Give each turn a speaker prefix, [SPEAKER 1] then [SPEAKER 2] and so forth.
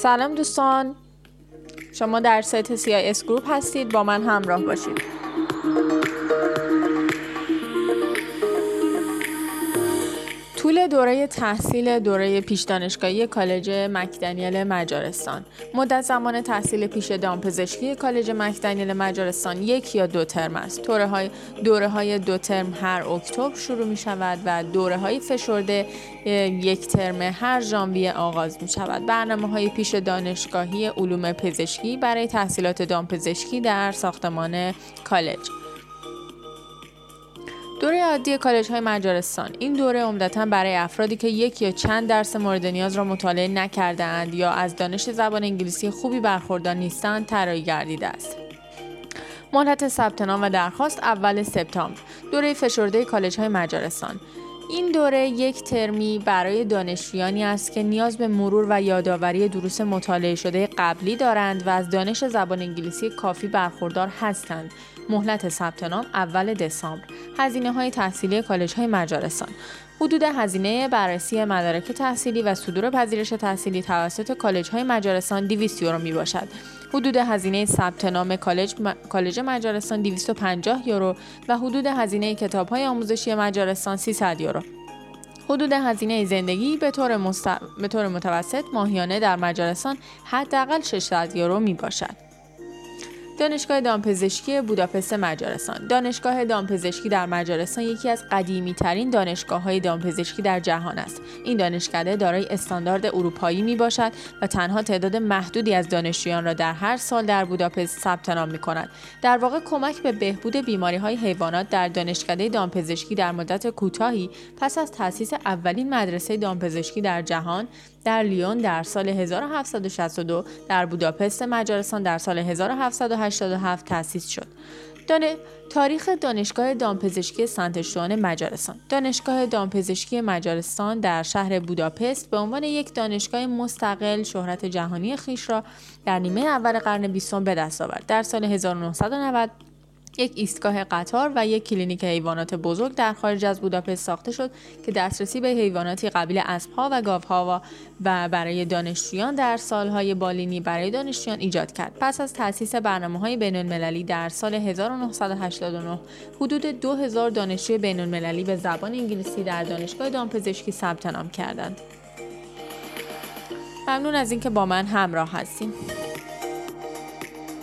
[SPEAKER 1] سلام دوستان، شما در سایت CIS گروپ هستید، با من همراه باشید. طول دوره تحصیل دوره پیش دانشگاهی کالج مک‌دنیل مجارستان. مدت زمان تحصیل پیش دامپزشکی کالج مک‌دنیل مجارستان 1 یا 2 ترم است. دوره های 2 ترم هر اکتبر شروع می شود و دوره های فشرده 1 ترم هر ژانویه آغاز می شود. برنامه های پیش دانشگاهی علوم پزشکی برای تحصیلات دامپزشکی در ساختمان کالج. دوره عادی کالج‌های مجارستان. این دوره عمدتاً برای افرادی که 1 یا چند درس مورد نیاز را مطالعه نکرده‌اند یا از دانش زبان انگلیسی خوبی برخوردار نیستند طراحی گردیده است. مهلت ثبت نام و درخواست اول سپتامبر. دوره فشرده کالج‌های مجارستان. این دوره 1 ترمی برای دانشجویانی است که نیاز به مرور و یادآوری دروس مطالعه شده قبلی دارند و از دانش زبان انگلیسی کافی برخوردار هستند. مهلت ثبت نام اول دسامبر. هزینه‌های تحصیلی کالج‌های مجارستان. حدود هزینه بررسی مدارک تحصیلی و صدور پذیرش تحصیلی توسط کالج‌های مجارستان 200 یورو میباشد. حدود هزینه ثبت نام کالج مجارستان 250 یورو و حدود هزینه کتاب‌های آموزشی مجارستان 300 یورو. حدود هزینه زندگی به طور متوسط ماهیانه در مجارستان حداقل 600 یورو میباشد. دانشگاه دامپزشکی بوداپست مجارستان. دانشگاه دامپزشکی در مجارستان یکی از قدیمی‌ترین دانشگاه‌های دامپزشکی در جهان است. این دانشکده دارای استاندارد اروپایی میباشد و تنها تعداد محدودی از دانشجویان را در هر سال در بوداپست ثبت نام می‌کند. در واقع کمک به بهبود بیماری‌های حیوانات در دانشکده دامپزشکی در مدت کوتاهی پس از تأسیس اولین مدرسه دامپزشکی در جهان در لیون در سال 1762 در بوداپست مجارستان در سال 1787 تأسیس شد. تاریخ دانشگاه دامپزشکی سنت اشتوان مجارستان. دانشگاه دامپزشکی مجارستان در شهر بوداپست به عنوان یک دانشگاه مستقل شهرت جهانی خویش را در نیمه اول قرن 20 به دست آورد. در سال 1990 یک ایستگاه قطار و یک کلینیک حیوانات بزرگ در خارج از بوداپست ساخته شد که دسترسی به حیواناتی قبیل اسب‌ها و گاوها و برای دانشجویان در سالهای بالینی برای دانشجویان ایجاد کرد. پس از تأسیس برنامه‌های بین‌المللی در سال 1989 حدود 2000 دانشجوی بین‌المللی به زبان انگلیسی در دانشگاه دامپزشکی ثبت نام کردند. ممنون از اینکه با من همراه هستید.